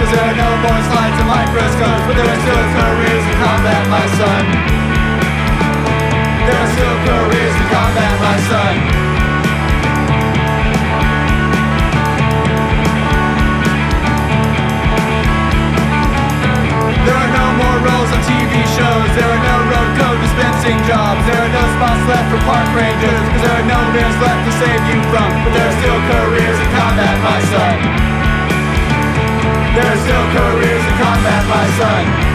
There are no more slides and microscopes, but there are still careers in combat, my son. There are still careers in combat, my son. There are no more roles on TV shows. There are no road code dispensing jobs. There are no spots left for park rangers, cause there are no bears left to save you from. But there are still careers in combat, my son. There are still careers in combat, my son.